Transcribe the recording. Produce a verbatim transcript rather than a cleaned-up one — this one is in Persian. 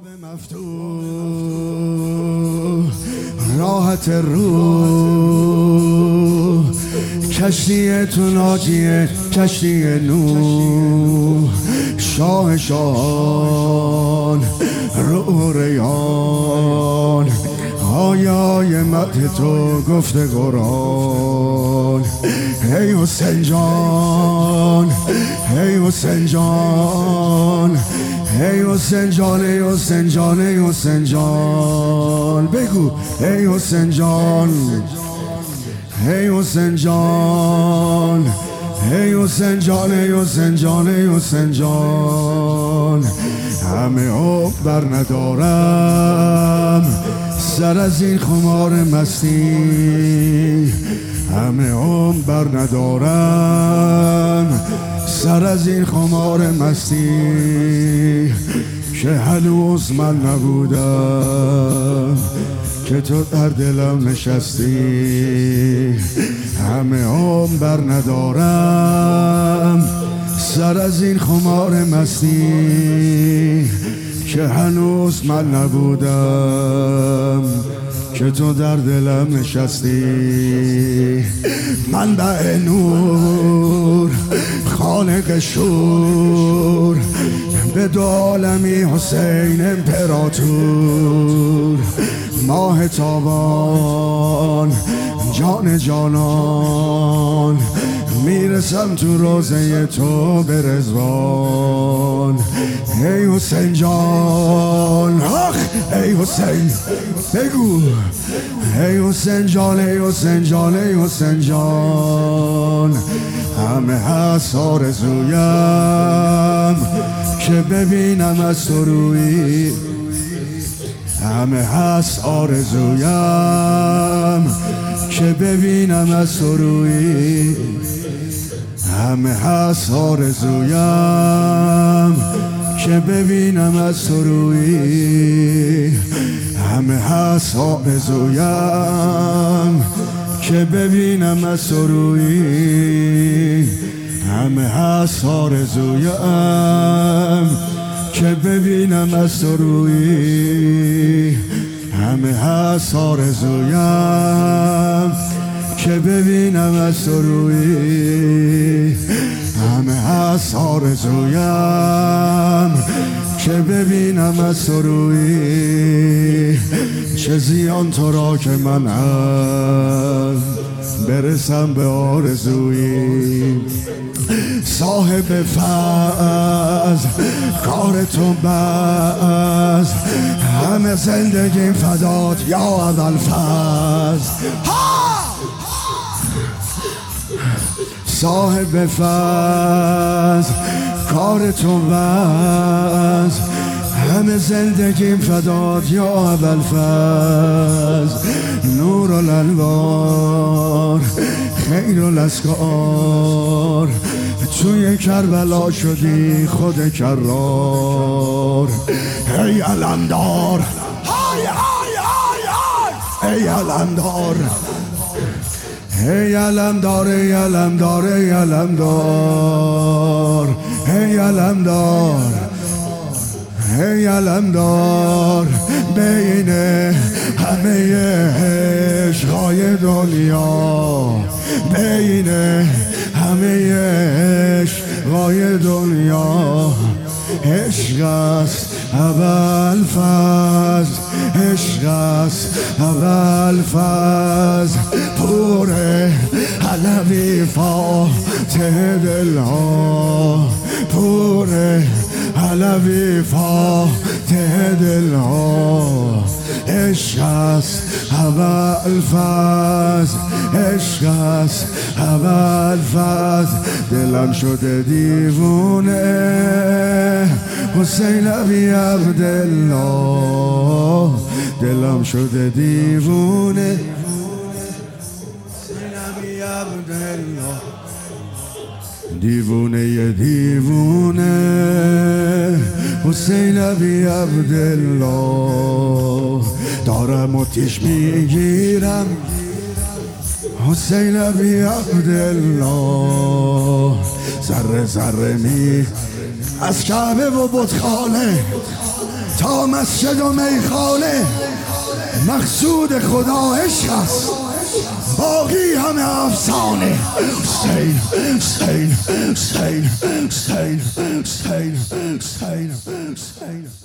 مفتوح راحت روح، کشتی تو ناجیه کشتی نوح، شاه شاهان رو ریان، آیای مدح تو گفته قرآن. ای حسین جان ای حسین جان ای حسین جان ای حسین جان ای حسین جان، بگو ای حسین جان ای حسین جان ای حسین جان ای حسین جان ای حسین جان. همه عمر بر ندارم سر از این خمار مستی، همه عمر بر ندارم سر از این خمار مستی، که هنوز من نبودم که تو در دلم نشستی. همه عمر بر ندارم سر از این خمار مستی، که هنوز من نبودم که تو در دلم نشستی. منبع نور خالق شور، به دو عالمی حسین امپراتور، ماه تابان جان جانان، میرسم تو روزه تو به رضوان. ای حسین جان آخ ای حسین، بگو ای حسین جان ای حسین جان ای حسین جان. همه هست آرزویم که ببینم از تو روی، همه هست آرزویم که ببینم از تو روی، همه هست آرزویم که ببینم از تو روی، همه هست آرزویم که ببینم از تو روی، همه هست آرزویم که ببینم از تو روی، همه هست آرزویم که ببینم از تو روی، همه هست آرزویم که ببینم از تو روی. چه زیان تو را که منم برسم به آرزویی، صاحب فضل کار تو بس، همه زندگی فدات یا ابوالفضل. صاحب فضل کار تو بس، همه زندگیم فدات یا ابوالفضل. نور الانوار خیر الاسکار، توی کربلا شدی خود کرار. ای علمدار های های های های، ای علمدار ای علمدار ای علمدار ای علمدار ای علمدار ای علمدار، بین همه عشقای دنیا، بین همه عشقای دنیا، عشق است ابوالفضل، عشق است ابوالفضل، پور علوی فاتح دلها، پور علوی فاتح دلها، عشق است ابوالفضل، عشق است ابوالفضل. دلم شده دیوونه حسین ابی عبدالله، دلم شده دیوونه حسین ابی عبدالله، دیوونه دیوونه حسین ابی عبدالله. دارم آتیش میگیرم حسین ابی عبدالله، ذره ذره می از کعبه و بتخانه تا مسجد و میخانه مقصود خدا عشق است، باقی همه افسانه. حسین حسین حسین حسین حسین حسین حسین